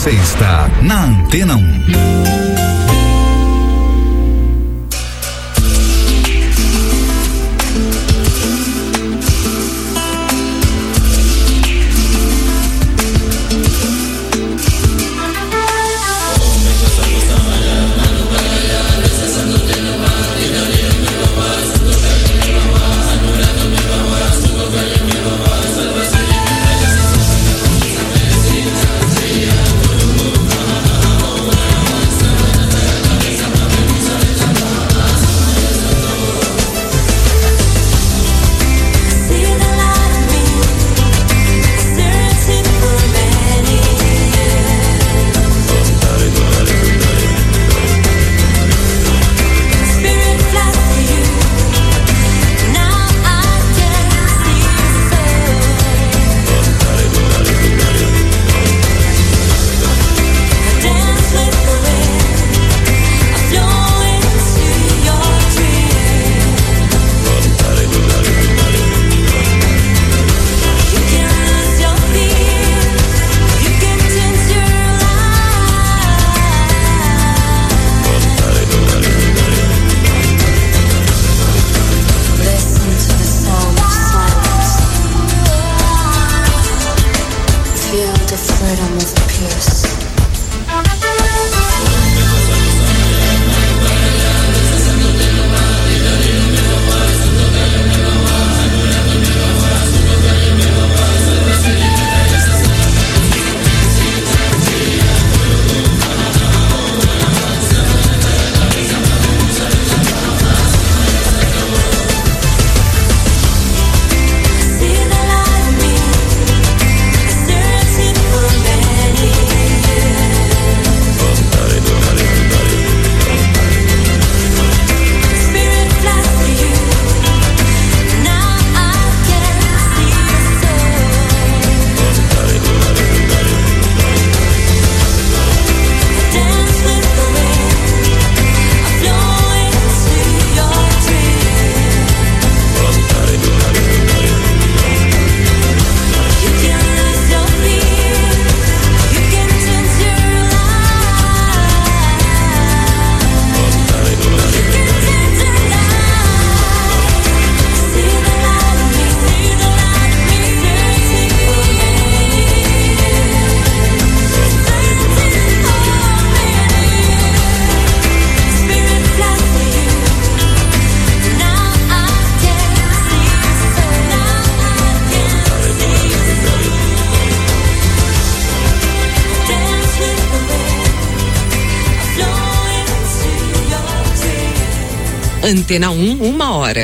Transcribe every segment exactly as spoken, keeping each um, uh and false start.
Você está na Antena um. Antena um, uma hora.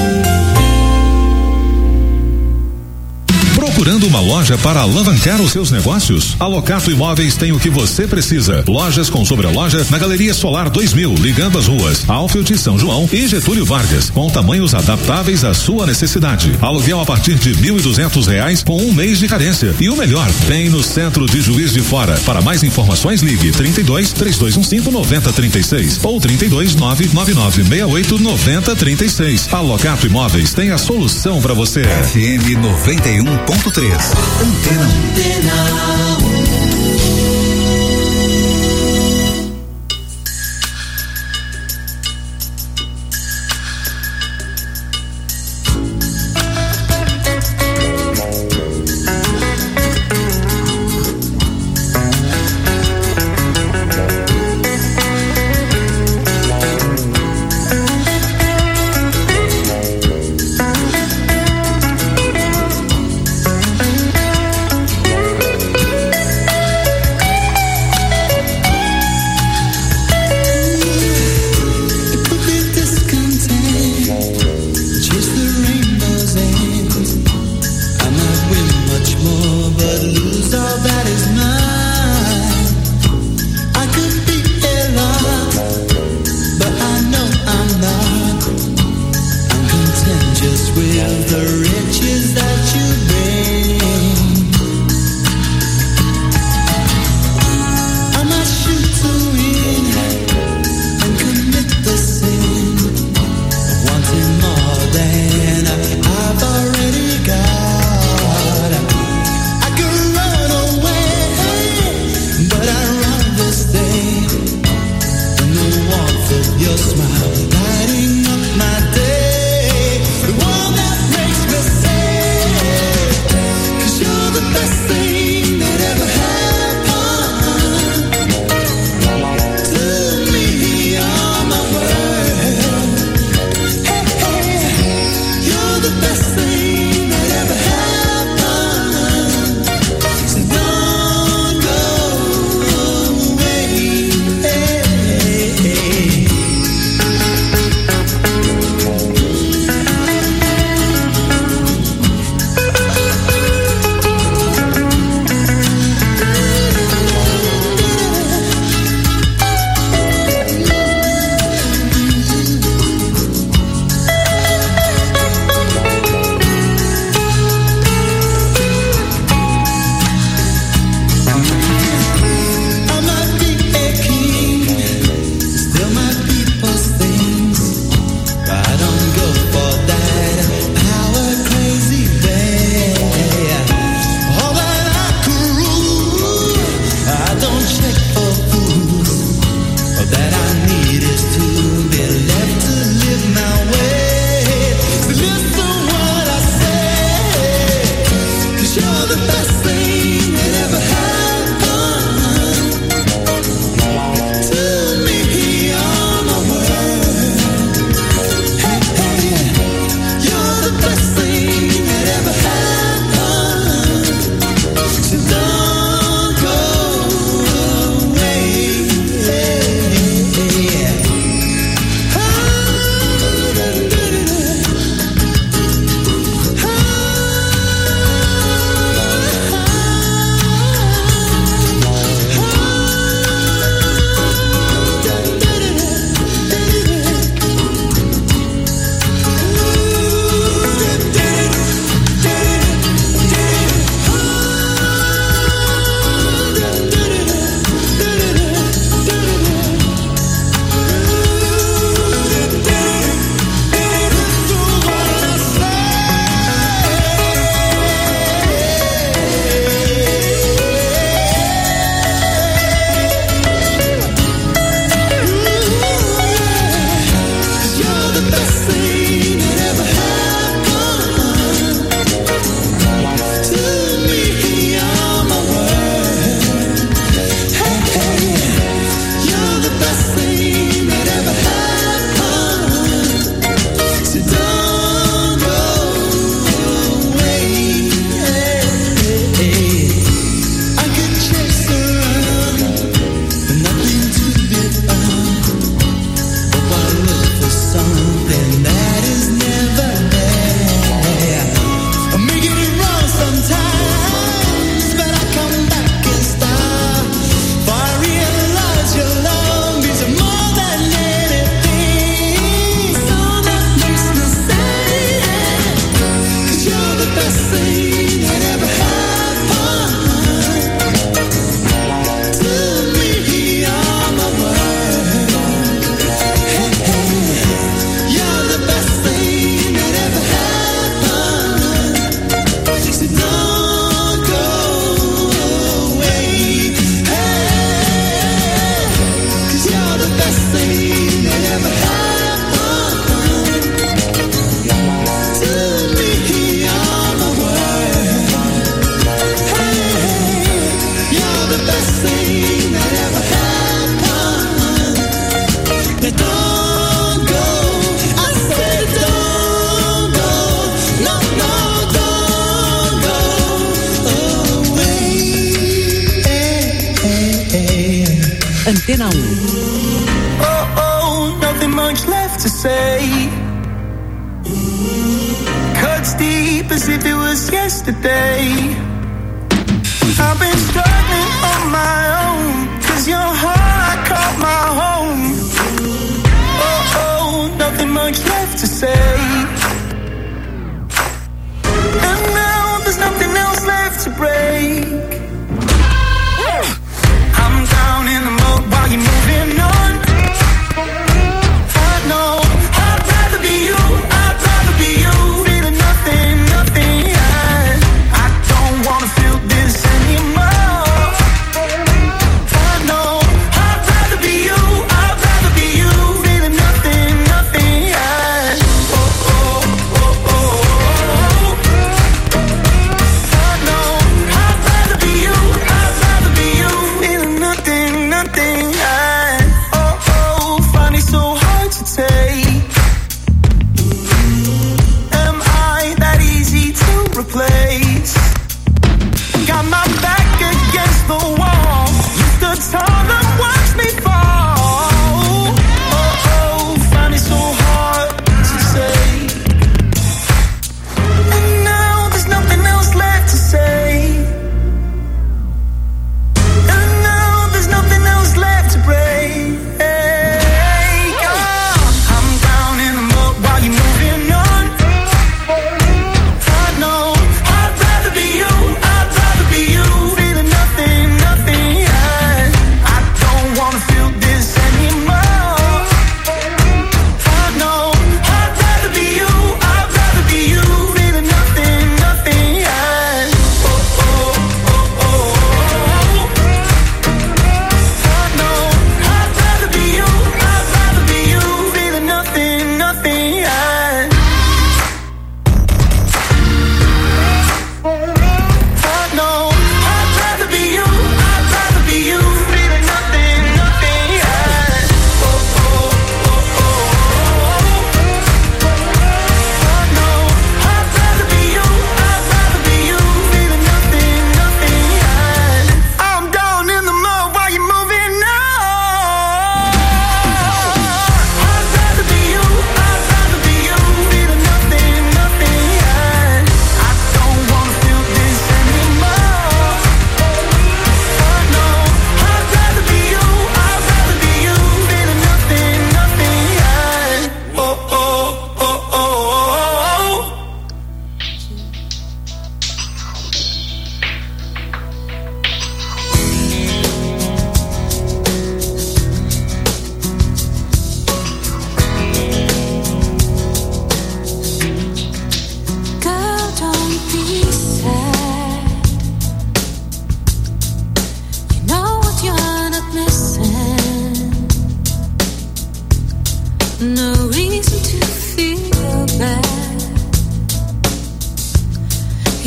Procurando uma loja para alavancar os seus negócios? A Locato Imóveis tem o que você precisa. Lojas com sobreloja na Galeria Solar dois mil, ligando as ruas Alfield, São João e Getúlio Vargas, com tamanhos adaptáveis à sua necessidade. Aluguel a partir de mil e duzentos reais com um mês de carência. E o melhor, bem no centro de Juiz de Fora. Para mais informações, ligue trinta e dois, três dois um cinco, nove zero três seis ou trinta e dois, nove nove nove seis oito, nove zero três seis. A Locato Imóveis tem a solução para você. F M noventa e um ponto três. Antena um. Antena um. Oh, oh, nothing much left to say. Cuts deep as if it was yesterday. I've been struggling on my own, 'cause your heart caught my home. Oh, oh, nothing much left to say. And now there's nothing else left to break. I'm down in the mud while you're moving on. I know I'd rather be you, I'd rather be you. Feeling nothing, nothing, yeah. I don't wanna feel this anymore. I know I'd rather be you, I'd rather be you. Feeling nothing, nothing, yeah. Oh, oh, oh, oh, oh. I know I'd rather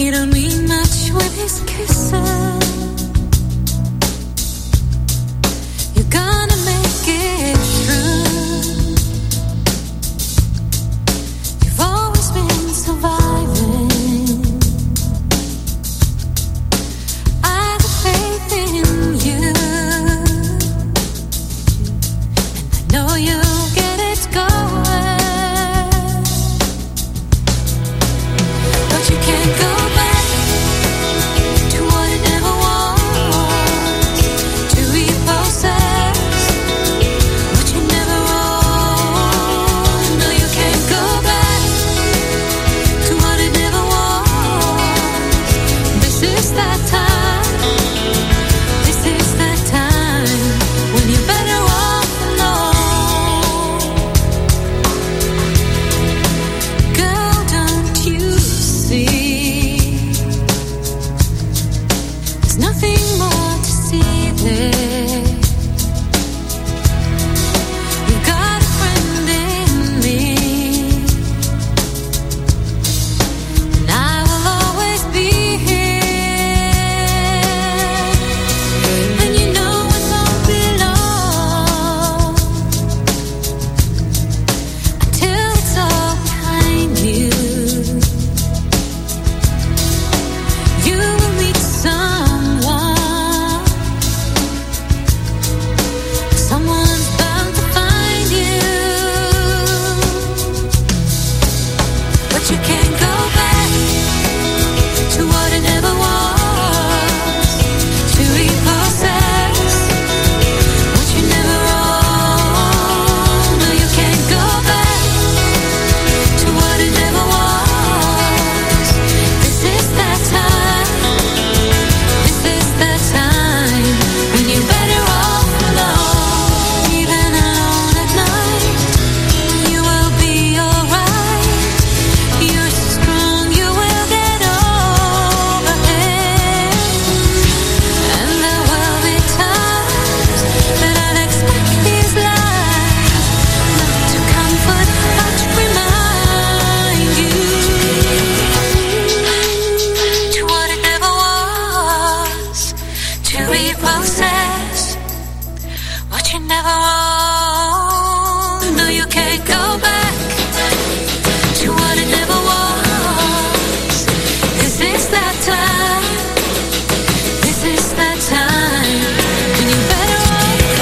He don't mean much with his kisses. You're gonna make it through. You've always been surviving. I have faith in you, and I know you'll get it going. But you can't go back to what it never was, to repossess what you never owned. No, you can't go back to what it never was. This is that time, this is that time when you're better off alone. Girl, don't you see? There's nothing more to see there. You've got a friend in me, and I will always be here. And you know it won't be long until it's all behind you. You will meet someone, someone's bound to find you. But you can't go back to what it never was, to repossess what you never owned. No, you can't go back to what it never was. This is that time, this is that time when you're better off alone. Even alone at night, you will be alright. You're so strong, you will get over it. And there will be times that I'll expect these lies, not to comfort, but to remind you to what it never was, to repossess what you never owned. No, you can't go back to what it never was. This is that time, this is that time when you're better off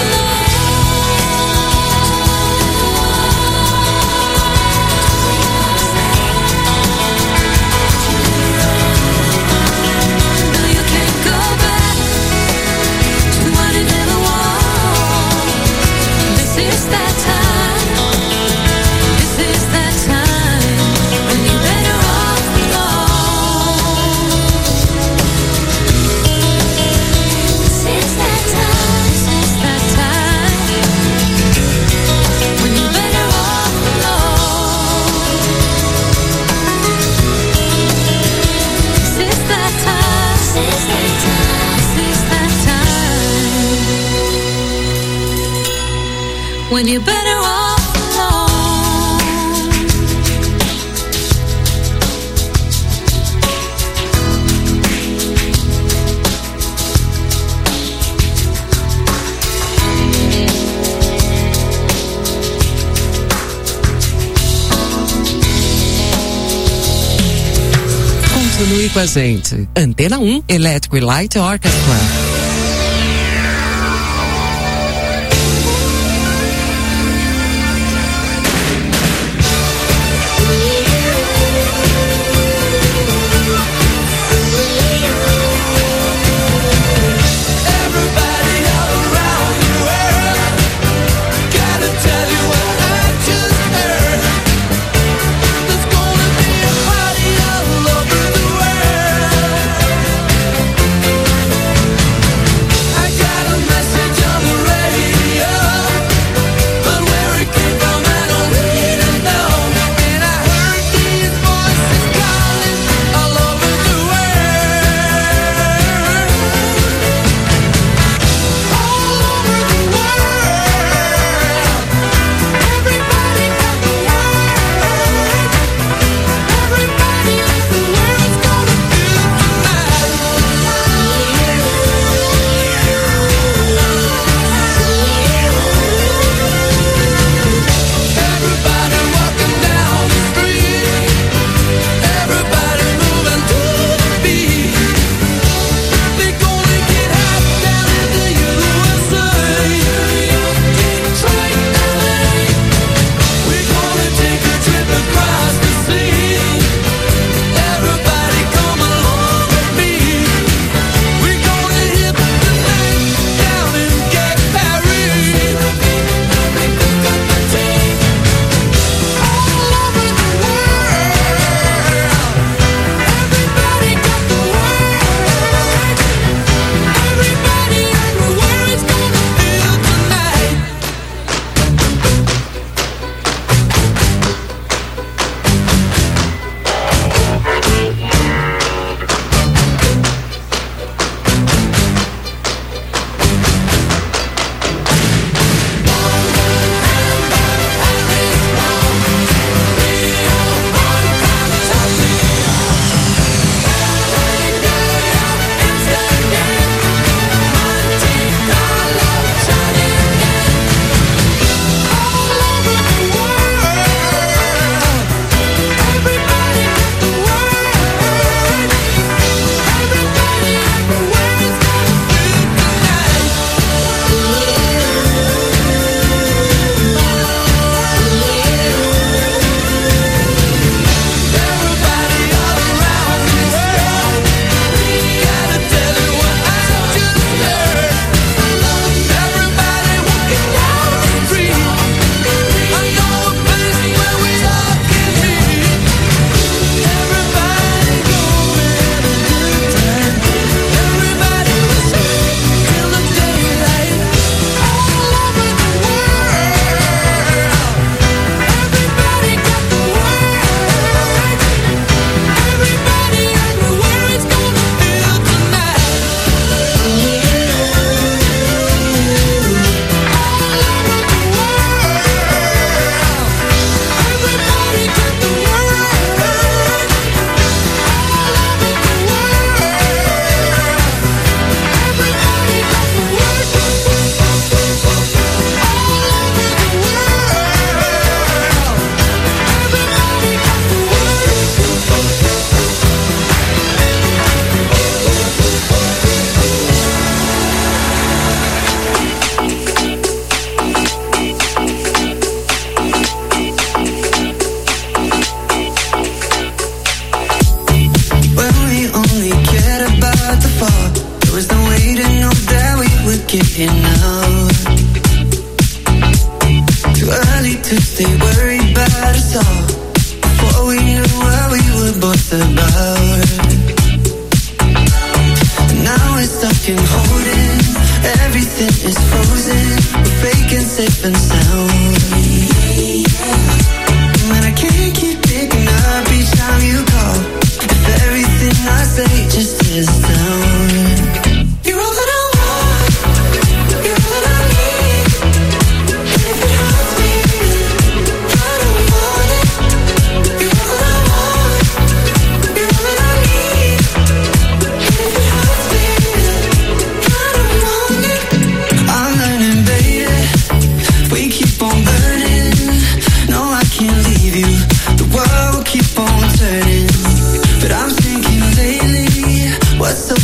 alone. No, you can't go back to what it never was. This is that time, this is that time when you're better off alone. This is that time, this is that time when you're better off alone. This is that time, this is that time, this is that time when you're better off alone. Continue com a gente. Antena um, Electric Light Orchestra. Everybody all around the world, gotta tell you what I just heard. There's gonna be a party all over the world.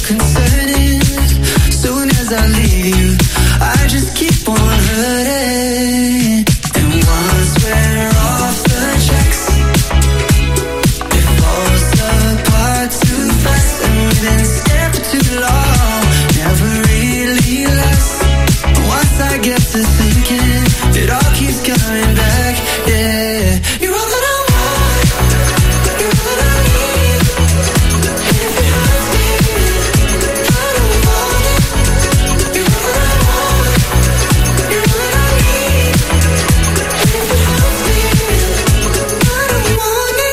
concerning. Soon as I leave you, I just keep on hurting. And once we're off the tracks, it falls apart too fast, and we've been scared for too long. Never really lasts. Once I get to thinking, it all keeps coming back. Yeah, you're all that I want, you're all that I need. And if it hurts me, I don't want it. You're all that I want, you're all that I need. And if it hurts me, I don't want it.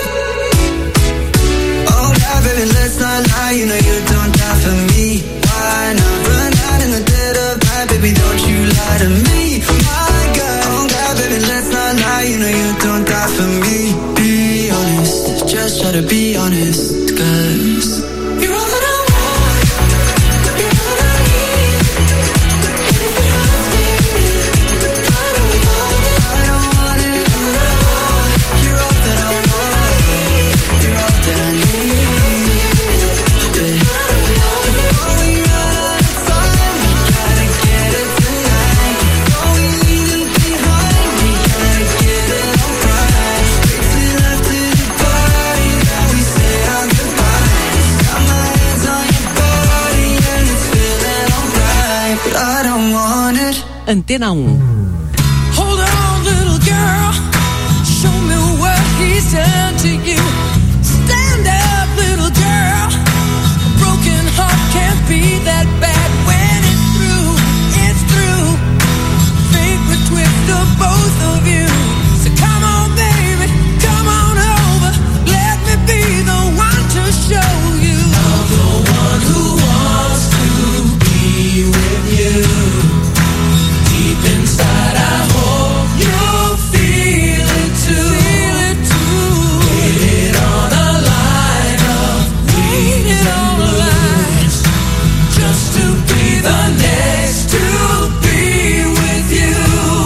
Oh God, baby, let's not lie. You know you don't die for me. Why not run out in the dead of night, baby? Don't you lie to me. My God, oh God, baby, let's not lie. You know you don't die for me. Be honest, just try to be honest, 'cause you're all that I want, you're all that I need. And if it hurts me, I don't want it. I don't want it. You're all that I want, you're all that I need. Yeah. Oh, we run out of time, we gotta get it tonight. Oh, we leave it behind, we gotta get it all right. Racing left to the party, now we say our goodbyes. Got my hands on your body and it's feeling alright, but I don't want it. Antena um. Hold on, little girl. Show me what he's done to you. Stand up, little girl. A broken heart can't be that bad when it's through. It's through. Fate would twist the both of you. So come on, baby, come on over. Let me be the one to show you. I'm the one who wants to be with you. Deep inside, I hope you'll feel it too. Feel it too. Waited on a line of waited on a line just to be the next to be with you.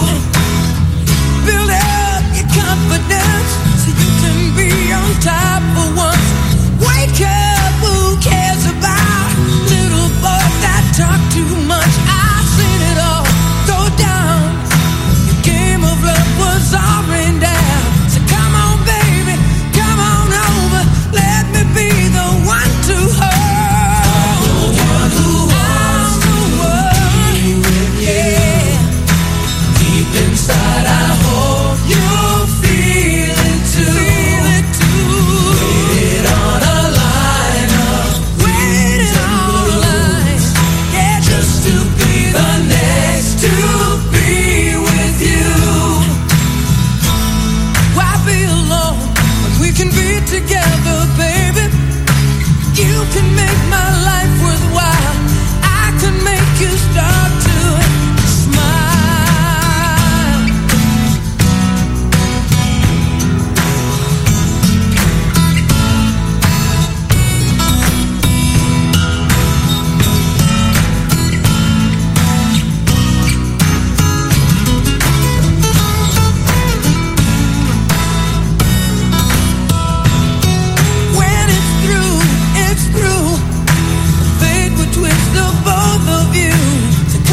Build up your confidence so you can be on top for once. Wake up, who cares about little boys that talk too much? I've seen it all go down. Your game of love was all rained down. So come on, baby, come on over. Let me be the one to hold. I'm the one who wants to be with you. Deep inside, I hope you'll feel it too. Feel it too. Waited on a line of waited on a line, yeah, just to be the next to be with you. Why be alone when we can be together, baby? You can make my life worthwhile. I can make you start to smile. When it's through, it's through. Fate would twist the both of you. So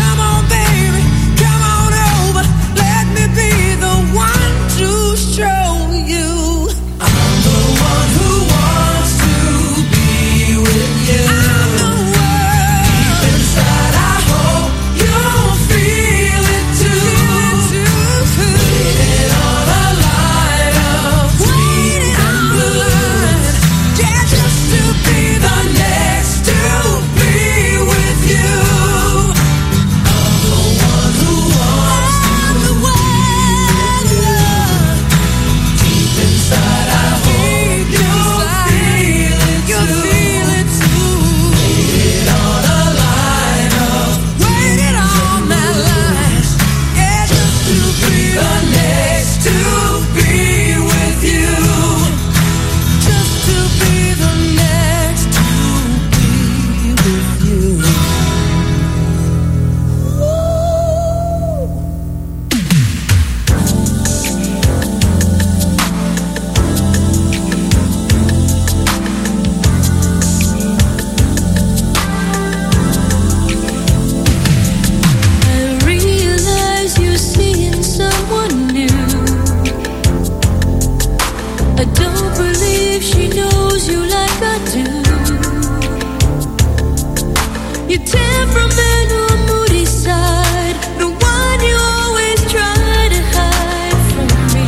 from men who are moody side, the one you always try to hide from me.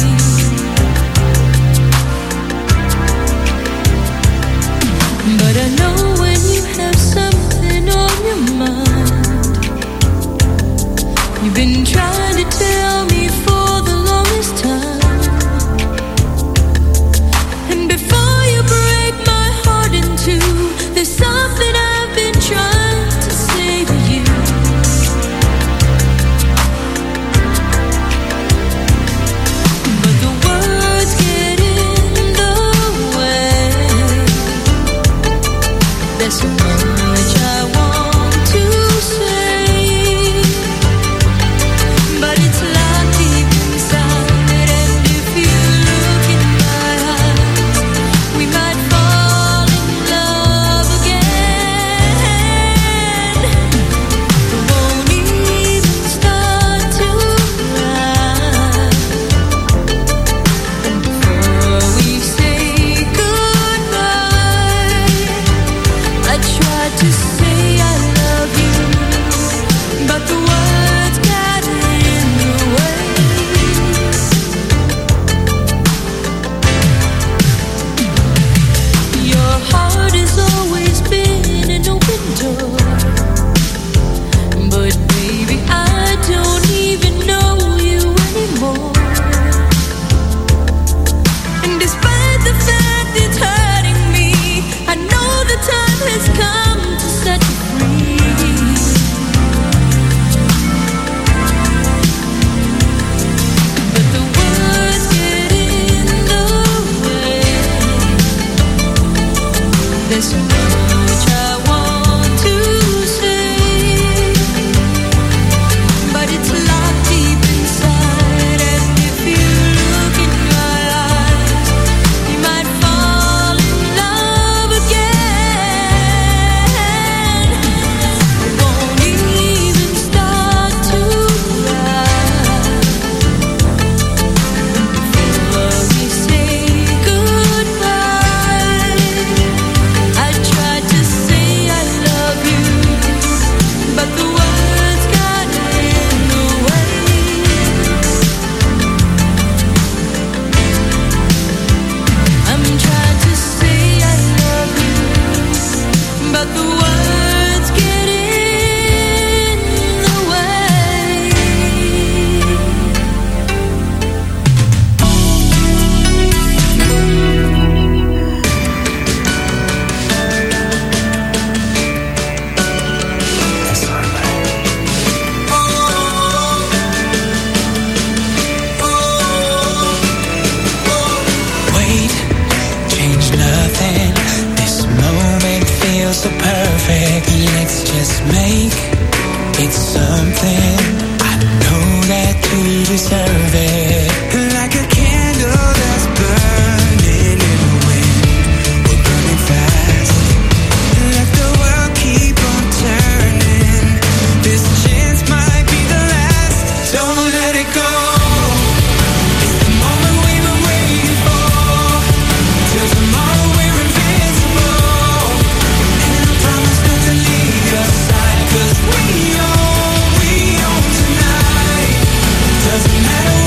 But I know when you have something on your mind, you've been trying to tell me for the longest time. And before you break my heart in two, there's something I've been trying to say to you. But the words get in the way. There's so much I want to say, but it's locked deep inside. And if you look in my eyes, we might fall in love again. Won't even start to cry. And before we say goodbye, I tried to say I love you, but the words got in the way. Your heart has always been an open door, but baby, I don't even know you anymore. And despite the fact it's hurting me, I know the time has come to set you free. But the words get in the way. There's so much I want to say, but it's locked deep inside. And if you look in my eyes, you might fall in love again. Won't even start to cry. Before we say goodbye, I tried to say I love you, but the words got in the way. I'm trying to say I love you, but the words get in the way. Wait, change nothing. This moment feels so perfect. Let's just make it something. I know that you deserve it. Like a candle that's burning in the wind. We're burning fast. Let the world keep on turning. This chance might be the last. Don't let it go. It's the moment we've been waiting for. Till tomorrow we're invincible. And I promise not to leave your side. 'Cause we own, we own tonight. Doesn't matter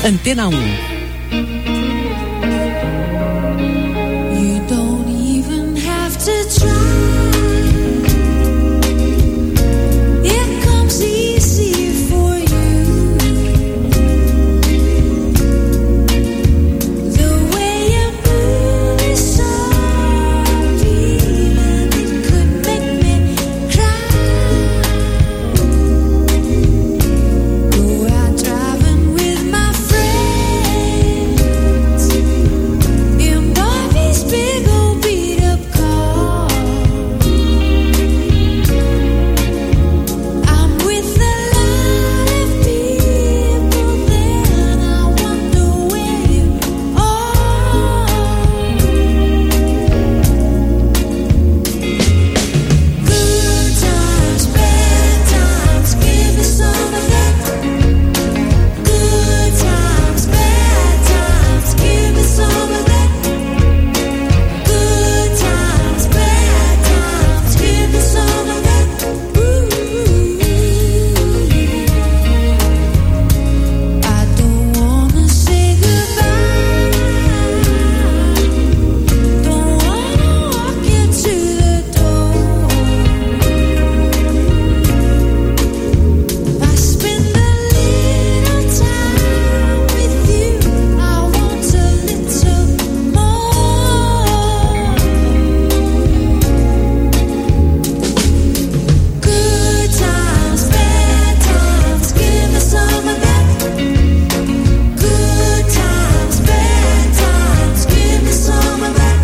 Antena um. You don't even have to try. It comes easy for you. The way you move is so appealing. It could make me cry. Go out driving with my friends in Bobby's big old beat up car. I'm with a lot of people there, and I wonder where you are. Good times, bad times, give me some of that. Good times, bad times, give me some of that. Good times, bad times, give me some of that. Ooh, I don't wanna say goodbye. Don't wanna walk you to the door. I spend a little time with you. I want a little more. Good times, bad times, give me some of that. Good times, bad times, give me some of that.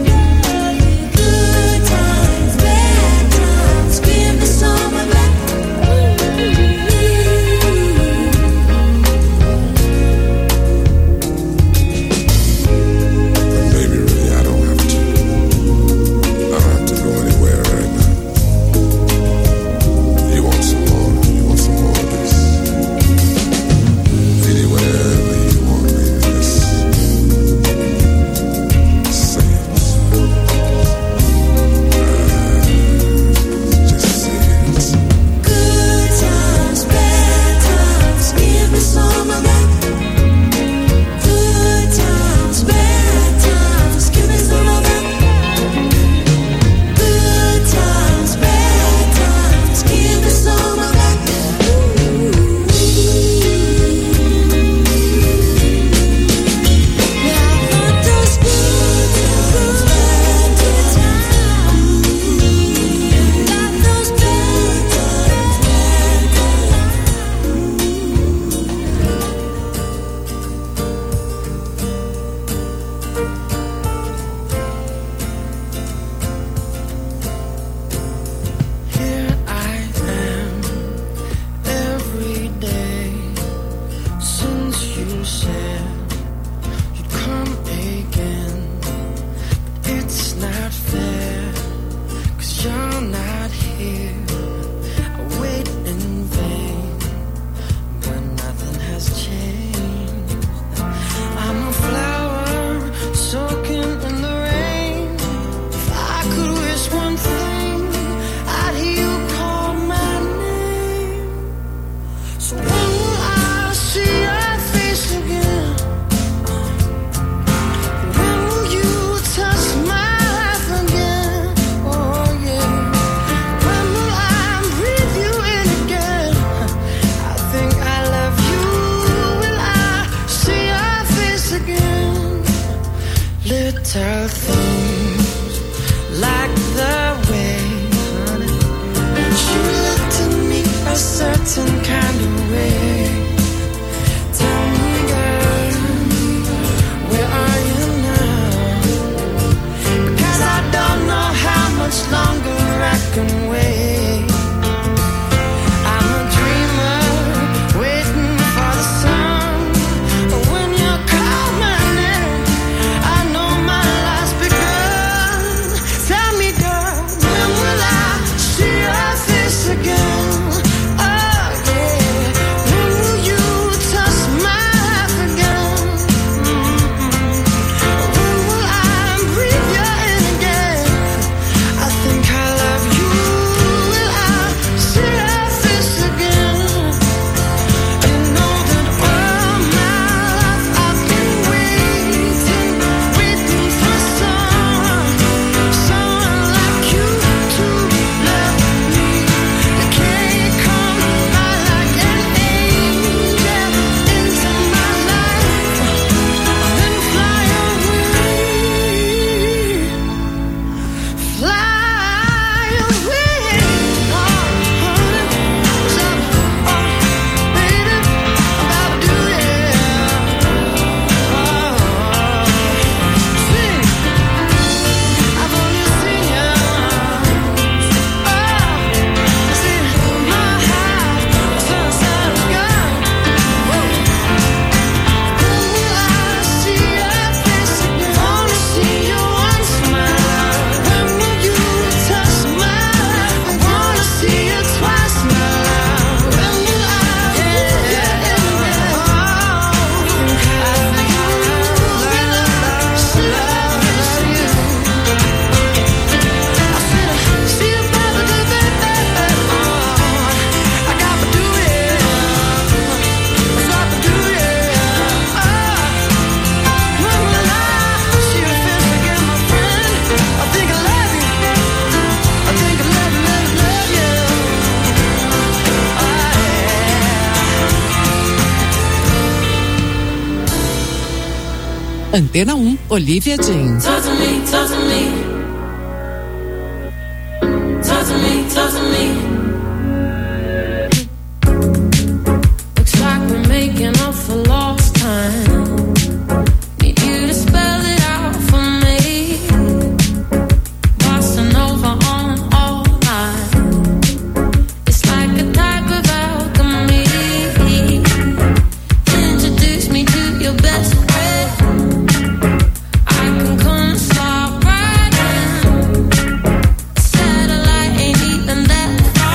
Good times, bad times, give me some of that. Baby, really, I don't have to. I don't have to go anywhere right now. You want some more? You want some more of this? Really, whatever you want, baby, just say it. Uh, just say it. Good times, bad times, give me some of that. Good times, bad times, give me some of that. Good times, bad times, give me some of that. Yeah, I want those good, good, good times. Got those bad, bad, Here I am every day since you said you'd come again. But it's not fair, 'cause you're not here. I wait in vain when nothing has changed. I'm a flower soaking in the rain. If I could wish one thing, I'd hear you call my name. So when will I see your face again? When will you touch my life again? Oh yeah. When will I breathe you in again? I think I love you. Will I see your face again? Little things like the way, honey, you looked at me a certain kind of way. Tell me, girl, where are you now? Because I don't know how much longer I can wait. I'm a dreamer waiting for the sun. But when you call my name, I know my life's begun. Antena um, Olivia Jean. Talk to me, talk to me. Talk to me, talk to me. Looks like we're making up for lost time. Need you to spell it out for me. Bossa Nova on all night. It's like a type of alchemy. Introduce me to your best friend. I can come slide right in. Satellite ain't even that far.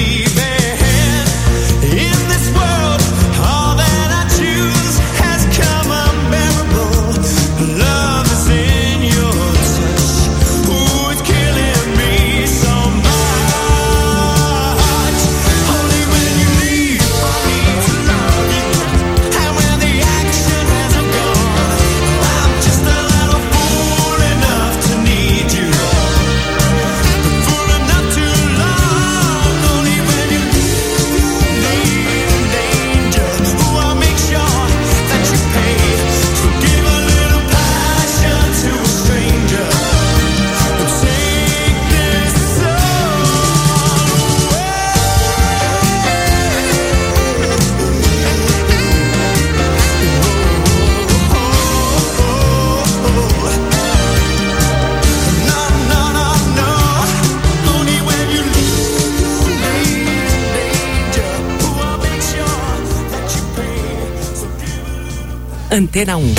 Antena um.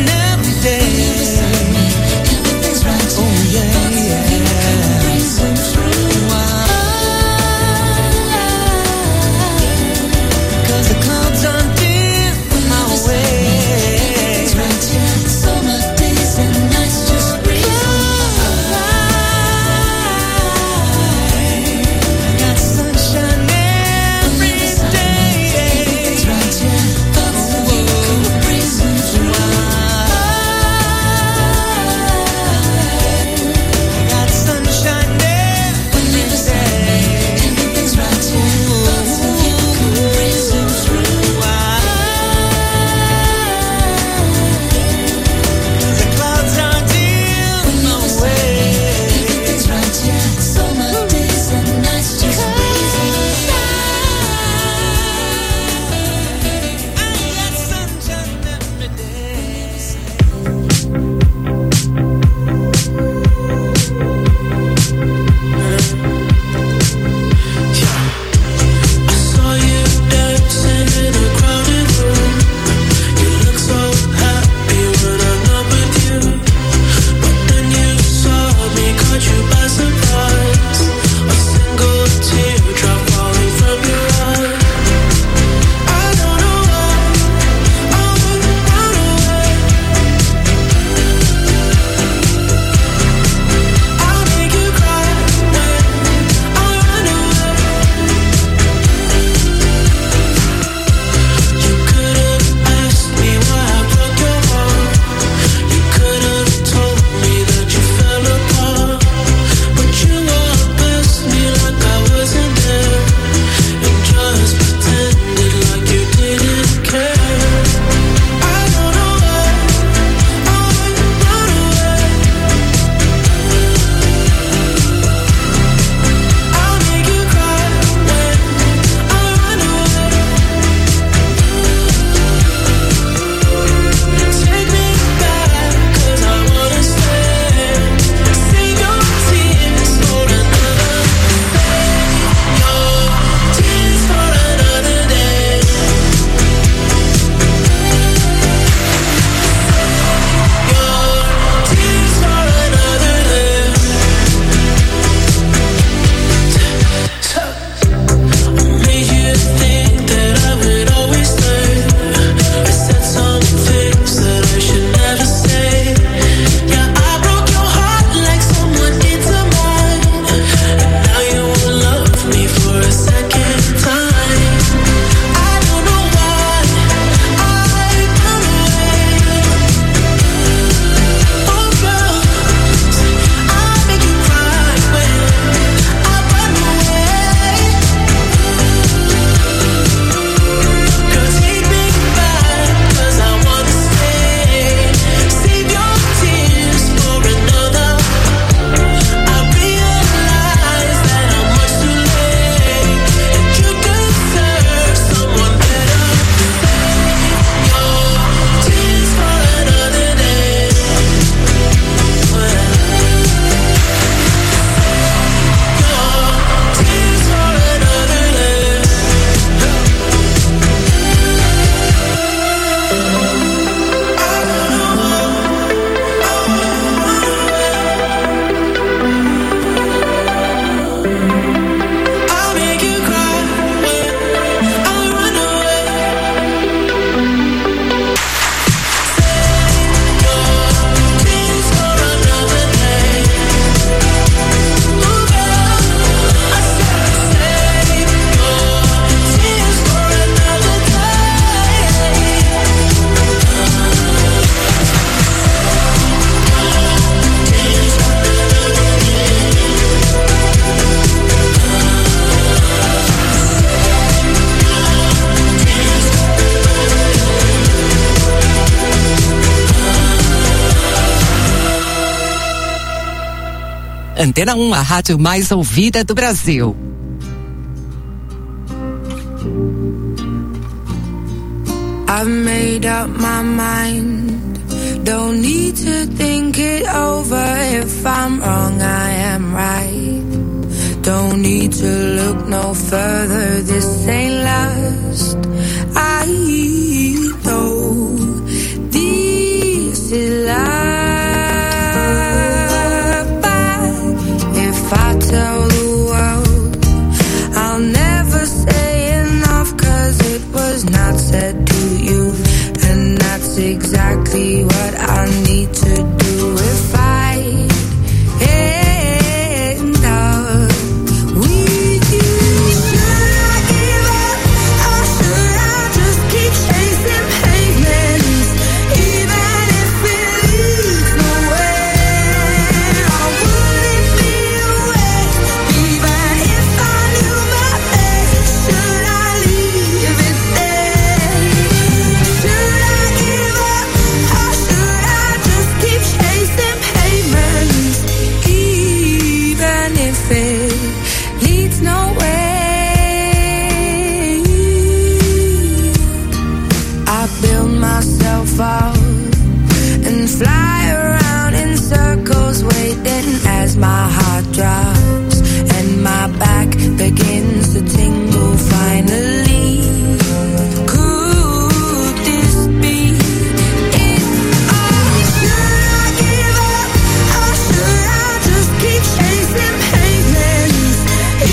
Everything's right, oh yeah, yeah. I'll make you cry when I run away. Save your tears for another day. Ooh, girl, I said save your tears for another day. Antena um, a rádio mais ouvida do Brasil. I've made up my mind. Don't need to think it over. If I'm wrong, I am right. Don't need to look no further. This ain't last. I